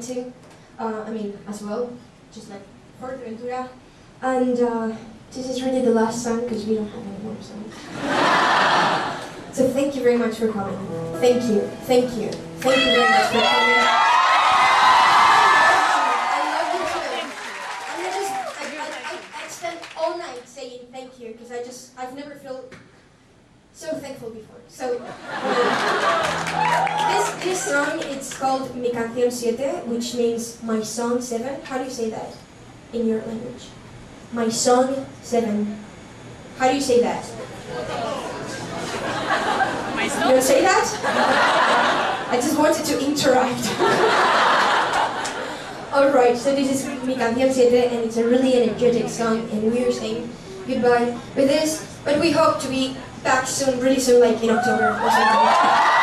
too. As well, just like Fuerteventura. And this is really the last song because we don't have any more songs. So thank you very much for coming. Thank you, thank you, thank you very much for coming. I love you too. I spent all night saying thank you because I've never felt so thankful before. So this song, it's called Mi Canción 7, which means my song 7. How do you say that in your language? My song 7. How do you say that? You don't say that? I just wanted to interact. Alright, so this is Mi Canción 7 and it's a really energetic song and we're saying goodbye with this, but we hope to be back soon, really soon, like in October or something.